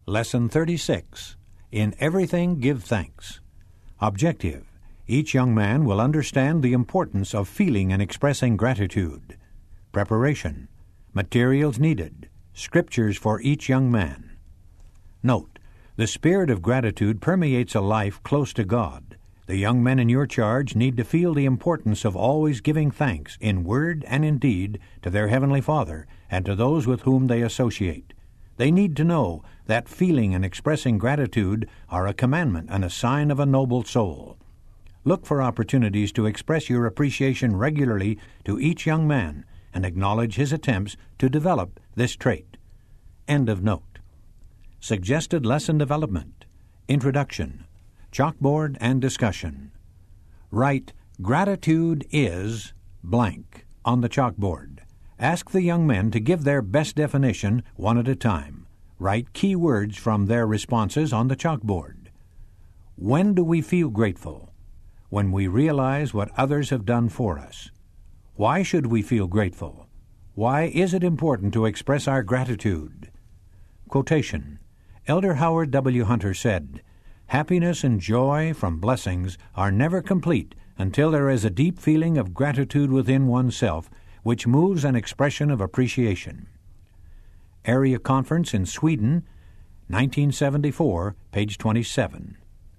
Lesson 36. In everything give thanks. Objective. Each young man will understand the importance of feeling and expressing gratitude. Preparation. Materials needed. Scriptures for each young man. Note: the spirit of gratitude permeates a life close to God. The young men in your charge need to feel the importance of always giving thanks in word and in deed to their Heavenly Father and to those with whom they associate. They need to know that feeling and expressing gratitude are a commandment and a sign of a noble soul. Look for opportunities to express your appreciation regularly to each young man and acknowledge his attempts to develop this trait. End of note. Suggested lesson development. Introduction. Chalkboard and discussion. Write, "Gratitude is blank" on the chalkboard. Ask the young men to give their best definition one at a time. Write key words from their responses on the chalkboard. When do we feel grateful? When we realize what others have done for us. Why should we feel grateful? Why is it important to express our gratitude? Quotation. Elder Howard W. Hunter said, "Happiness and joy from blessings are never complete until there is a deep feeling of gratitude within oneself, which moves an expression of appreciation." Area Conference in Sweden, 1974, page 27.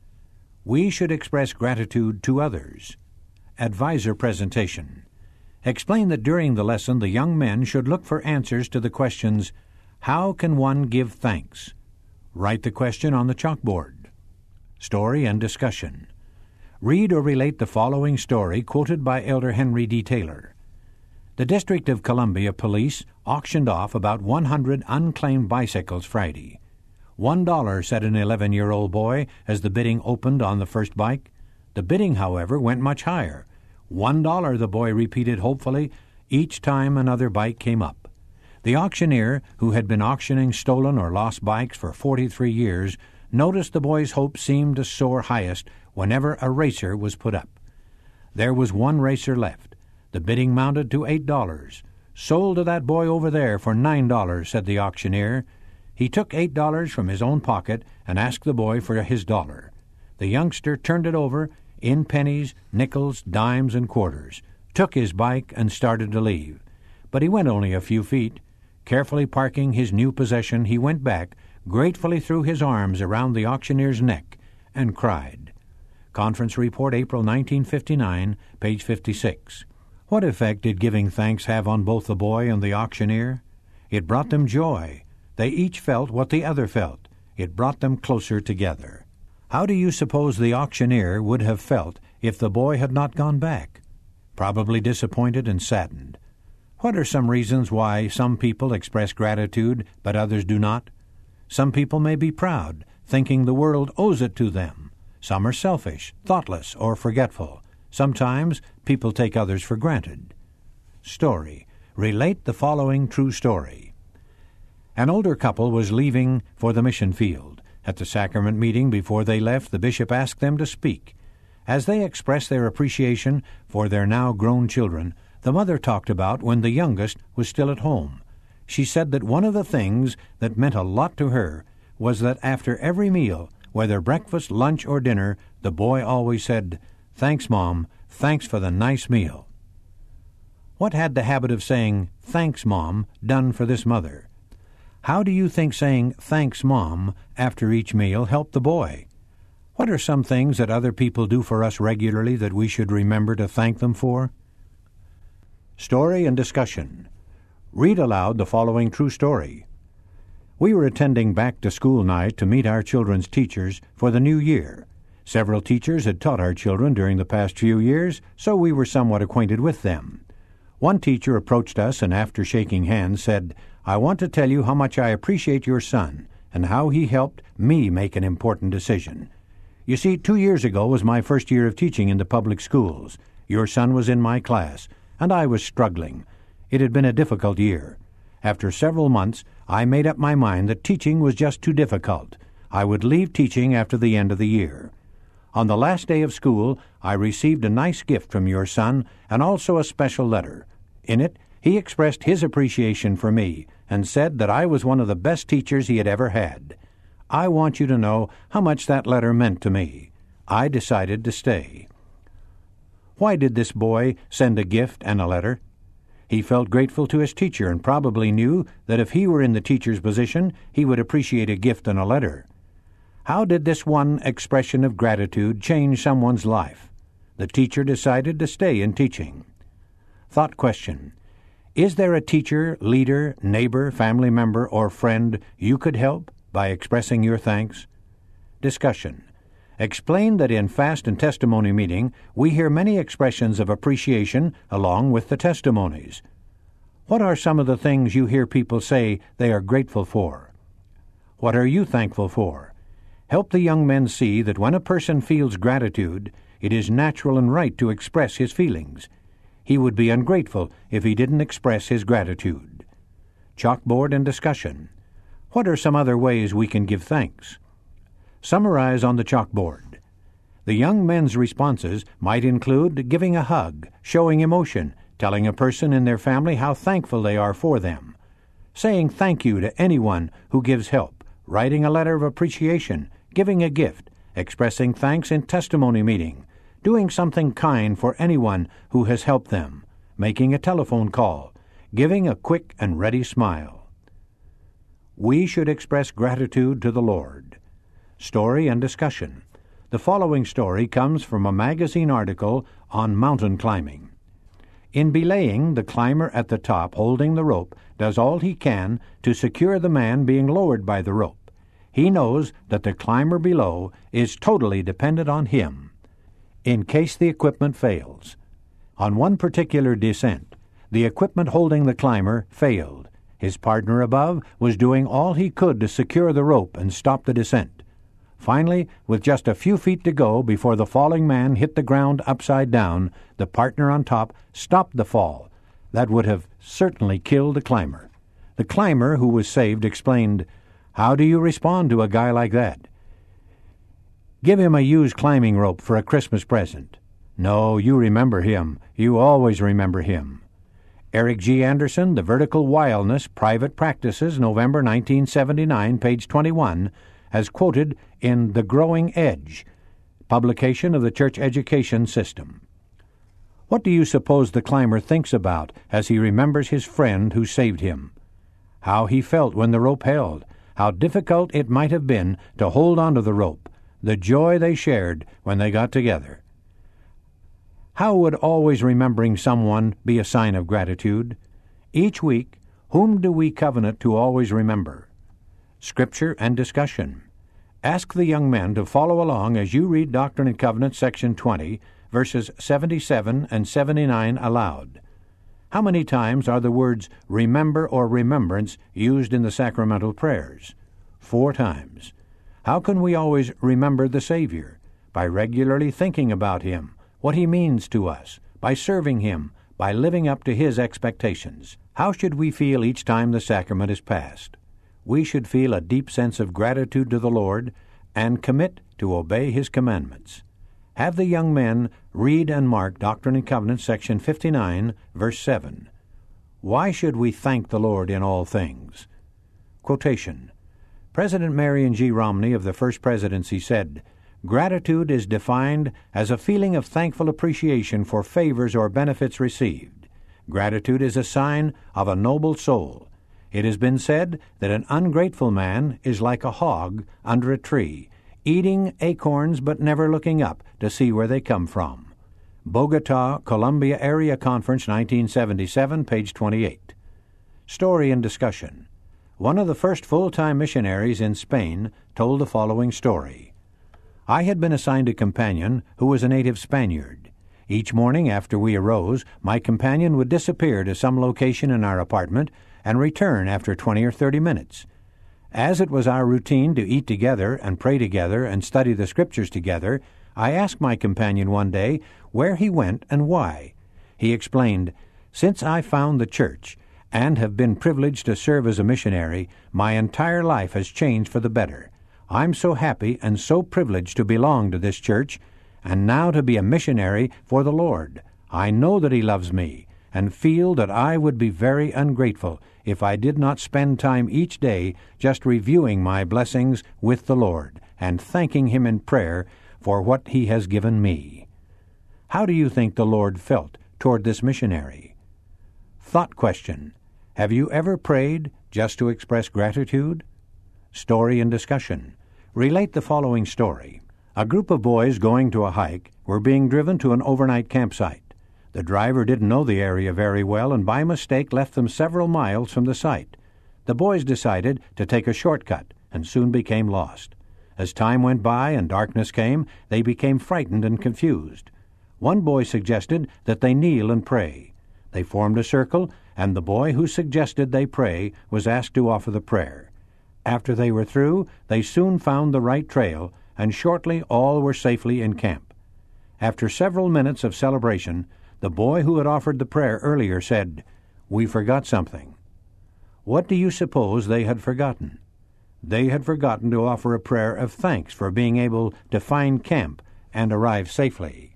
We should express gratitude to others. Advisor presentation. Explain that during the lesson the young men should look for answers to the questions, "How can one give thanks?" Write the question on the chalkboard. Story and discussion. Read or relate the following story quoted by Elder Henry D. Taylor. The District of Columbia Police auctioned off about 100 unclaimed bicycles Friday. $1, said an 11-year-old boy as the bidding opened on the first bike. The bidding, however, went much higher. $1, the boy repeated hopefully, each time another bike came up. The auctioneer, who had been auctioning stolen or lost bikes for 43 years, noticed the boy's hopes seemed to soar highest whenever a racer was put up. There was one racer left. The bidding mounted to $8. "Sold to that boy over there for $9, said the auctioneer. He took $8 from his own pocket and asked the boy for his dollar. The youngster turned it over in pennies, nickels, dimes, and quarters, took his bike, and started to leave. But he went only a few feet. Carefully parking his new possession, he went back, gratefully threw his arms around the auctioneer's neck, and cried. Conference Report, April 1959, page 56. What effect did giving thanks have on both the boy and the auctioneer? It brought them joy. They each felt what the other felt. It brought them closer together. How do you suppose the auctioneer would have felt if the boy had not gone back? Probably disappointed and saddened. What are some reasons why some people express gratitude but others do not? Some people may be proud, thinking the world owes it to them. Some are selfish, thoughtless, or forgetful. Sometimes people take others for granted. Story. Relate the following true story. An older couple was leaving for the mission field. At the sacrament meeting before they left, the bishop asked them to speak. As they expressed their appreciation for their now grown children, the mother talked about when the youngest was still at home. She said that one of the things that meant a lot to her was that after every meal, whether breakfast, lunch, or dinner, the boy always said, "Thanks, Mom. Thanks for the nice meal." What had the habit of saying, "Thanks, Mom," done for this mother? How do you think saying, "Thanks, Mom," after each meal helped the boy? What are some things that other people do for us regularly that we should remember to thank them for? Story and discussion. Read aloud the following true story. We were attending back-to-school night to meet our children's teachers for the new year. Several teachers had taught our children during the past few years, so we were somewhat acquainted with them. One teacher approached us and after shaking hands said, "I want to tell you how much I appreciate your son and how he helped me make an important decision. You see, 2 years ago was my first year of teaching in the public schools. Your son was in my class, and I was struggling. It had been a difficult year. After several months, I made up my mind that teaching was just too difficult. I would leave teaching after the end of the year. On the last day of school, I received a nice gift from your son and also a special letter. In it, he expressed his appreciation for me and said that I was one of the best teachers he had ever had. I want you to know how much that letter meant to me. I decided to stay." Why did this boy send a gift and a letter? He felt grateful to his teacher and probably knew that if he were in the teacher's position, he would appreciate a gift and a letter. How did this one expression of gratitude change someone's life? The teacher decided to stay in teaching. Thought question: is there a teacher, leader, neighbor, family member, or friend you could help by expressing your thanks? Discussion: explain that in fast and testimony meeting, we hear many expressions of appreciation along with the testimonies. What are some of the things you hear people say they are grateful for? What are you thankful for? Help the young men see that when a person feels gratitude, it is natural and right to express his feelings. He would be ungrateful if he didn't express his gratitude. Chalkboard and discussion: what are some other ways we can give thanks? Summarize on the chalkboard. The young men's responses might include giving a hug, showing emotion, telling a person in their family how thankful they are for them, saying thank you to anyone who gives help, writing a letter of appreciation, giving a gift, expressing thanks in testimony meeting, doing something kind for anyone who has helped them, making a telephone call, giving a quick and ready smile. We should express gratitude to the Lord. Story and discussion. The following story comes from a magazine article on mountain climbing. In belaying, the climber at the top holding the rope does all he can to secure the man being lowered by the rope. He knows that the climber below is totally dependent on him in case the equipment fails. On one particular descent, the equipment holding the climber failed. His partner above was doing all he could to secure the rope and stop the descent. Finally, with just a few feet to go before the falling man hit the ground upside down, the partner on top stopped the fall. That would have certainly killed the climber. The climber, who was saved, explained, "How do you respond to a guy like that? Give him a used climbing rope for a Christmas present." "No, you remember him. You always remember him." Eric G. Anderson, The Vertical Wildness, Private Practices, November 1979, page 21, as quoted in The Growing Edge, publication of the Church Education System. What do you suppose the climber thinks about as he remembers his friend who saved him? How he felt when the rope held, how difficult it might have been to hold onto the rope, the joy they shared when they got together. How would always remembering someone be a sign of gratitude? Each week, whom do we covenant to always remember? Scripture and discussion. Ask the young men to follow along as you read Doctrine and Covenants, section 20, verses 77 and 79 aloud. How many times are the words remember or remembrance used in the sacramental prayers? 4 times. How can we always remember the Savior? By regularly thinking about Him, what He means to us, by serving Him, by living up to His expectations. How should we feel each time the sacrament is passed? We should feel a deep sense of gratitude to the Lord and commit to obey His commandments. Have the young men read and mark Doctrine and Covenants, section 59, verse 7. Why should we thank the Lord in all things? Quotation. President Marion G. Romney of the First Presidency said, "Gratitude is defined as a feeling of thankful appreciation for favors or benefits received. Gratitude is a sign of a noble soul. It has been said that an ungrateful man is like a hog under a tree, eating acorns but never looking up to see where they come from." Bogota, Columbia Area Conference, 1977, page 28. Story and discussion. One of the first full-time missionaries in Spain told the following story. I had been assigned a companion who was a native Spaniard. Each morning after we arose, my companion would disappear to some location in our apartment and return after 20 or 30 minutes. As it was our routine to eat together and pray together and study the Scriptures together, I asked my companion one day where he went and why. He explained, "Since I found the church and have been privileged to serve as a missionary, my entire life has changed for the better. I'm so happy and so privileged to belong to this church, and now to be a missionary for the Lord. I know that He loves me, and feel that I would be very ungrateful if I did not spend time each day just reviewing my blessings with the Lord and thanking Him in prayer for what He has given me. How do you think the Lord felt toward this missionary? Thought question: have you ever prayed just to express gratitude? Story and discussion. Relate the following story. A group of boys going to a hike were being driven to an overnight campsite. The driver didn't know the area very well and by mistake left them several miles from the site. The boys decided to take a shortcut and soon became lost. As time went by and darkness came, they became frightened and confused. One boy suggested that they kneel and pray. They formed a circle, and the boy who suggested they pray was asked to offer the prayer. After they were through, they soon found the right trail, and shortly all were safely in camp. After several minutes of celebration, the boy who had offered the prayer earlier said, "We forgot something." What do you suppose they had forgotten? They had forgotten to offer a prayer of thanks for being able to find camp and arrive safely.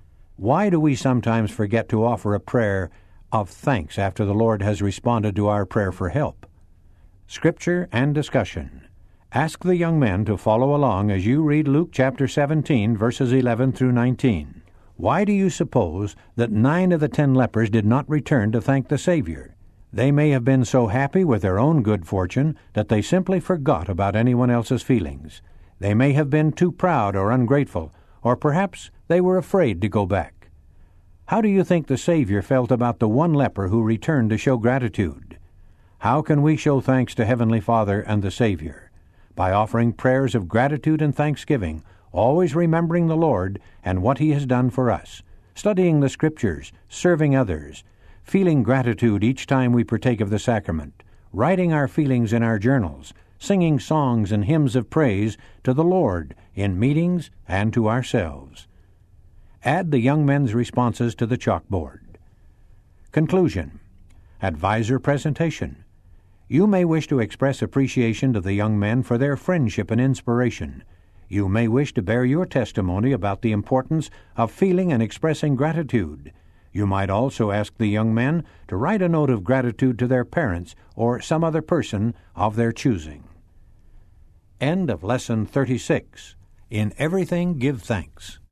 Why do we sometimes forget to offer a prayer of thanks after the Lord has responded to our prayer for help? Scripture and discussion. Ask the young men to follow along as you read Luke chapter 17, verses 11 through 19. Why do you suppose that 9 of the 10 lepers did not return to thank the Savior? They may have been so happy with their own good fortune that they simply forgot about anyone else's feelings. They may have been too proud or ungrateful, or perhaps they were afraid to go back. How do you think the Savior felt about the one leper who returned to show gratitude? How can we show thanks to Heavenly Father and the Savior? By offering prayers of gratitude and thanksgiving, always remembering the Lord and what He has done for us, studying the Scriptures, serving others, feeling gratitude each time we partake of the sacrament, writing our feelings in our journals, singing songs and hymns of praise to the Lord in meetings and to ourselves. Add the young men's responses to the chalkboard. Conclusion. Advisor presentation. You may wish to express appreciation to the young men for their friendship and inspiration. You may wish to bear your testimony about the importance of feeling and expressing gratitude. You might also ask the young men to write a note of gratitude to their parents or some other person of their choosing. End of Lesson 36. In Everything Give Thanks.